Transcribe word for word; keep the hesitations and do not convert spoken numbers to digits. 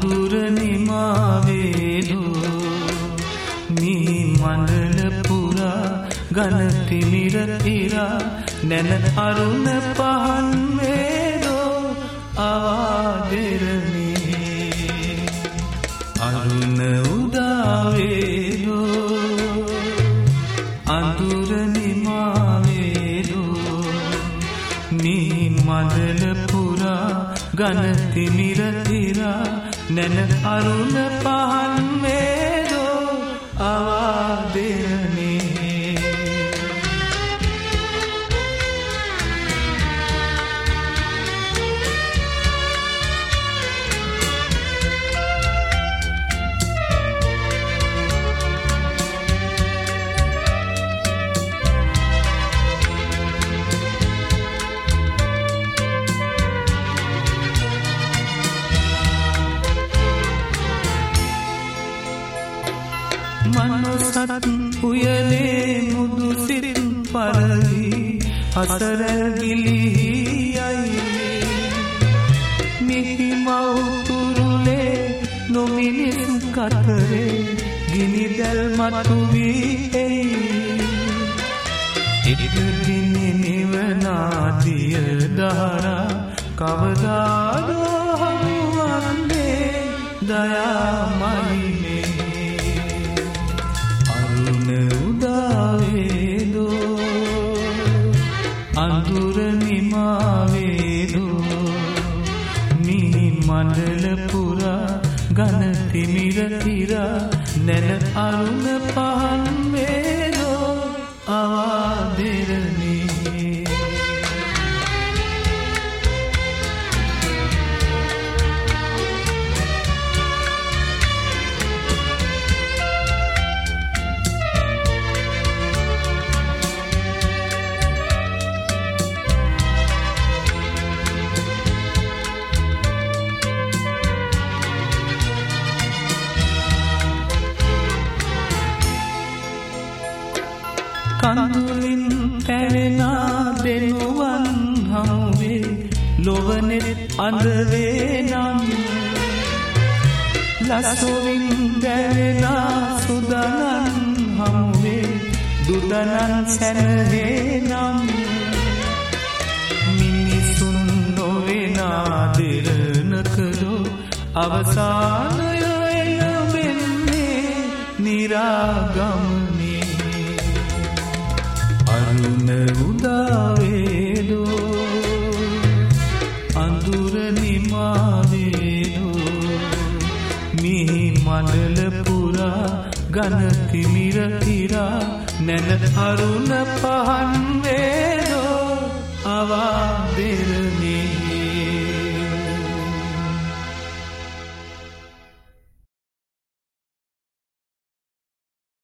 අඳුර නිමාවේදෝ මේ මණ්ඩල පුරා ගන තිමිර ඉරා නැන අරුණ පහන් වේදෝ ආදරණී අරුණ උදාවේදෝ අඳුර නිමාවේදෝ මේ මණ්ඩල පුරා ගන තිමිර ඉරා නැන අරුණ පහන් වේදෝ ආදරණී මනසත් උයනේ මුදු සිත් පරවි අසර ගිලියයි මිහි මවුතුරුලේ නොමිනිස් කතරේ ගිනි දැල් මතු වී එයි ඉදිරිනි නිවනාදිය දහරා කවදාදෝ හමුවන්නේ දයාමයි උදාවේදෝ අඳුර නිමාවේදෝ මේ මණ්ඩල පුරා ගන තිමිර ඉරා නැන අරුණ පහන් වේදෝ ආදරණී කඳුලින් පැවෙනා දෙනුවන් හමුවේ ලොවනෙත් අඳවේ නම් ලස්සොවින් දැවෙනා සුදනන් හමුවේ දුදනන් සැනහේ නම් මිනිසුන් නොවෙනා දෙරනකදෝ අවසානය එළඹෙන්නේ නිරාගමනේ අරුණ උදාවේදෝ අඳුර නිමාවේදෝ මිහි මණ්ඩල පුරා ගන තිමිර ඉරා නැන අරුණ පහන් වේදෝ අවා